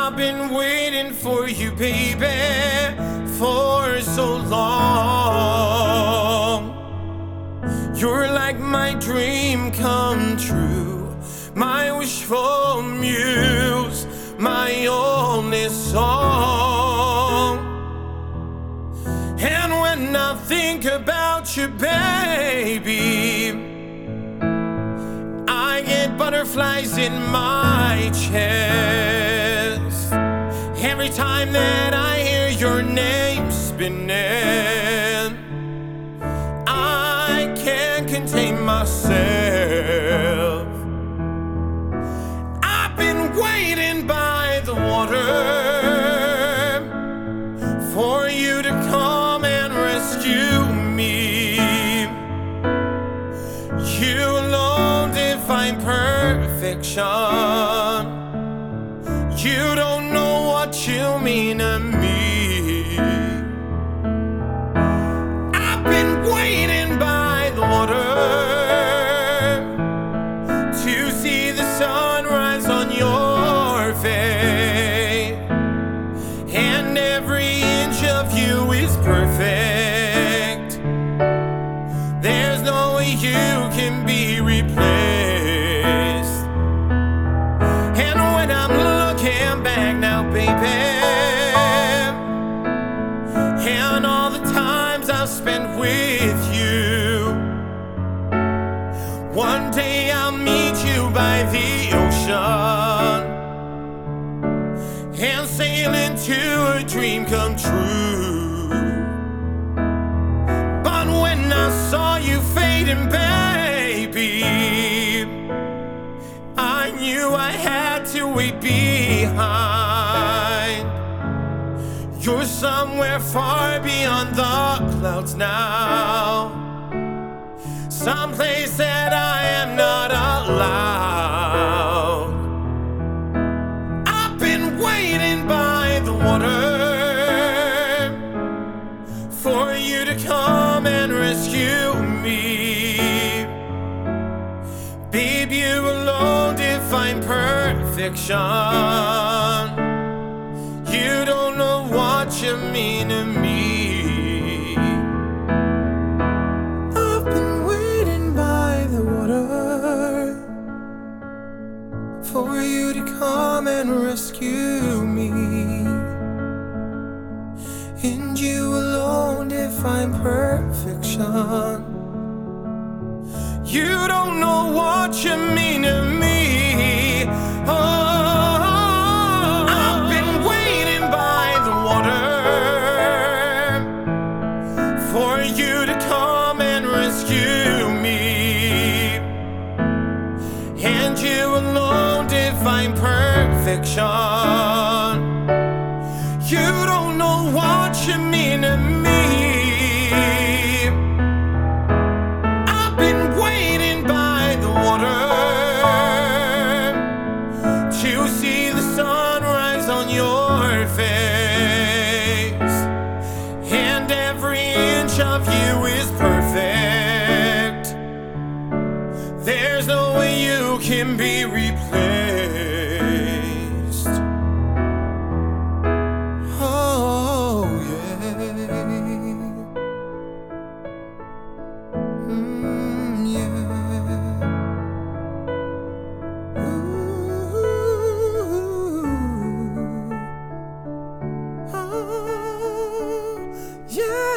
I've been waiting for you, baby, for so long. You're like my dream come true, my wishful muse, my only song. And when I think about you, baby, I get butterflies in my chest every time that I hear your name spinning. I can't contain myself. I've been waiting by the water for you to come and rescue me. You alone define perfection. You don't know what you mean to me. I've been waiting by the water to see the sunrise on your face, and every inch of you is perfect. There's no way you can be replaced. And when I'm looking back now, baby, and all the times I've spent with you, one day I'll meet you by the ocean and sail into a dream come true. But when I saw you fading, baby, I knew I had to wait behind. You're somewhere far beyond the clouds now, someplace that I am not allowed. I've been waiting by the water for you to come and rescue me. Babe, you alone define perfection. You don't know what you mean to me. I've been waiting by the water for you to come and rescue me. And you alone define perfection. You don't know what you mean to me. Oh, I've been waiting by the water for you to come and rescue me. And you alone define perfection. You don't know what you mean to me. I've been waiting by the water to see the sunrise on your face, and every inch of you is perfect. There's no way you can be replaced. Oh yeah, yeah. Ooh, oh, yeah.